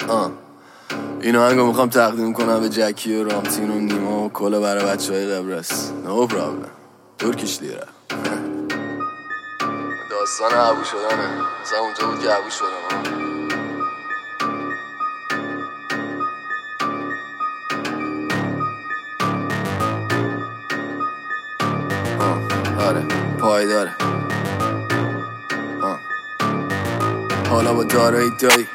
این آهنگو میخوام تقدیم کنم به جکی و رامتین و نیما و کلا برای بچهای قبرس. نو پرابلم. ترکیش لیره. داستان عبو شدنه. مثلا اونجا بود که عبو شدم. آره پایداره. حالا با دارایی دایی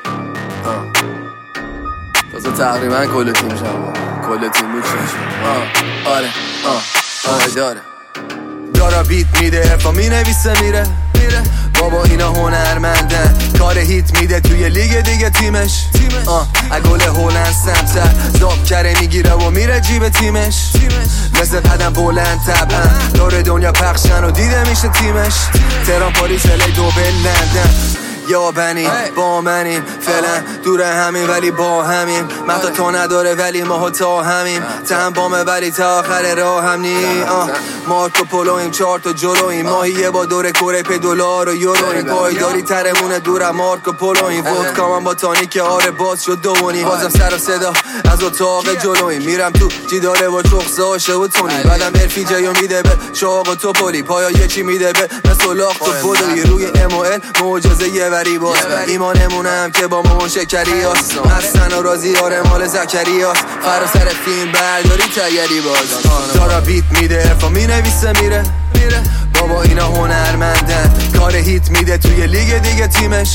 تازه تقریبا کل تیم شما کل تیم بود شما. آره پایداره. دارا بیت میده ارفا می نویسه میره بابا اینا هنرمندن. کار هیت میده توی لیگ دیگه تیمش اگل هولند سمتر زاب کره میگیره و میره جیب تیمش. مثل قدم بلند طبعا دور دنیا پخشن و دیده میشه تیمش. تهران پاریس الی دوبل لندن یا بنیم با منیم فعلا دور همین ولی با همیم. مختا تو نداره ولی ماها تا همیم. تهم بامه ولی تا آخر راه هم نی. مارکو پولویم 4 تا جلویم. ماهیه با دور کره پی دلار و یورویم. پایداری ترمونه دورم مارکو پولویم. ودکا من با تانیک آره باز شد دوونیم. بازم سر و صدا از اتاق جلویم. میرم تو جیداره با چخصه هاشه و تونی. بعدم ارفی جایو میده به چاق و توپولی. پایا یکی میده به مثل لاخت و بودوی. روی اموئل معجزه یه وری باز. ایمانمونم که با مامان شکری هاست. مستن و رازی آره مال زکری هاست. فرا سر فیلم برداری تگری باز. دارا بیت میده ارفا می نویسه میره بابا اینا هنرمندن. کار هیت میده توی لیگ دیگه تیمش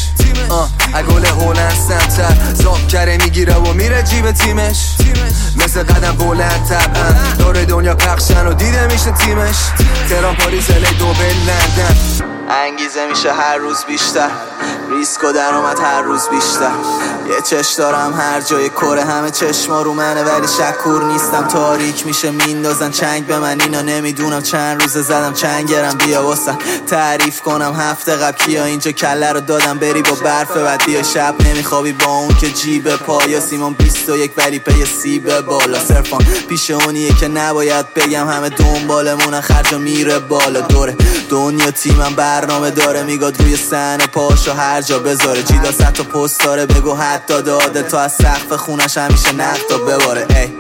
اگل هولند سمتر زاب کره میگیره و میره جیب تیمش. مثل قدم بلند طبعا دور دنیا پخشن و دیده میشه تیمش. تهران پاریس الی دوبل لندن. انگیزه میشه هر روز بیشتر. ریسک و درآمد هر روز بیشتر. یه چش دارم هر جای کره همه چشما رو منه ولی شکور نیستم. تاریک میشه میندازن چنگ به من. اینا نمیدونم چند روزه زدم چنگرم. بیا واسن تعریف کنم هفته قبل کیا اینجا کله رو دادم بری با برف. بعد بیا شب نمیخوابی با اون که جیب پایا سیمون 21 ولی پی سیب بالا. صرفان پیش اونیه که نباید بگم همه دنبالمونن خرجا میره بالا. دوره دنیا تیمم برنامه داره میگاد روی صحنه پاشو هر جا بذاره. جیدا 100 تا پست داره بگو حتی داده تا از سقف خونش همیشه نقطا بباره. ای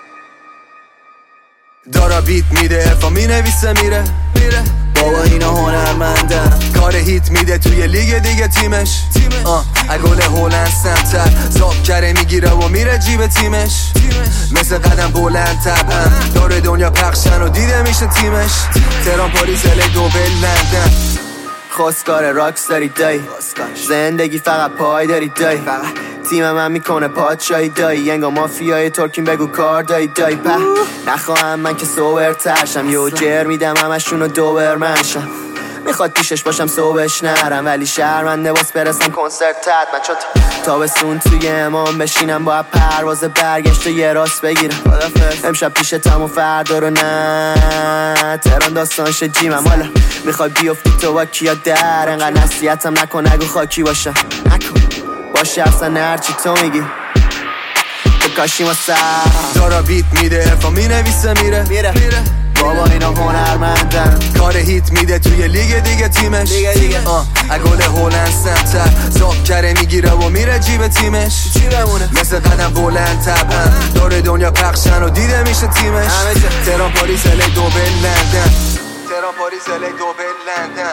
دارا بیت میده ارفا می نویسه میره بابا اینا هنرمندن. کار هیت میده توی لیگ دیگه تیمش اگل هولند سمتر زاب کره میگیره و میره جیب تیمش. مثل قدم بلند طبعا دور دنیا پخشن و دیده میشه تیمش. تهران پاریس الی دوبل لندن. خواستگار راکس داری دایی. زندگی فقط پای داری دایی. تیم من میکنه پادشاهی دایی. انگا مافیای ترکیم بگو کار دایی دایی. په نخواهم من که سوبر ترشم. یو جر میدم همشونو دوبرمنشم. میخواد پیشش باشم صبحش نرم ولی شرمنده باز برسم کنسرت حتما. چون تابستون توی امام بشینم با پرواز برگشت و یه راست بگیرم. امشب پیشتم و فردا رو نه. تهران داستانش جیمم. حالا میخوای بیفتی تو با کیا در. انقدر نصیحتم نکن نگو خاکی باشم. نکن باشه اصلا هرچی تو میگی تو کاشی ما سر. دارا بیت میده ارفا می نویسه میره بابا اینا هنرمندن. کار هیت میده توی لیگ دیگه تیمش اگل هولند سمتر زاب کره میگیره و میره جیب تیمش. مثل قدم بلند طبعا دور دنیا پخشن و دیده میشه تیمش. تهران پاریس الی دوبل لندن. تهران پاریس الی دوبل لندن.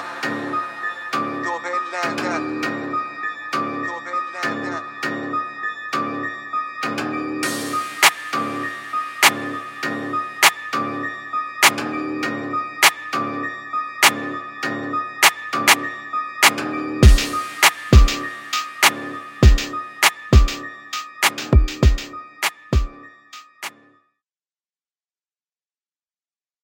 دوبل لندن.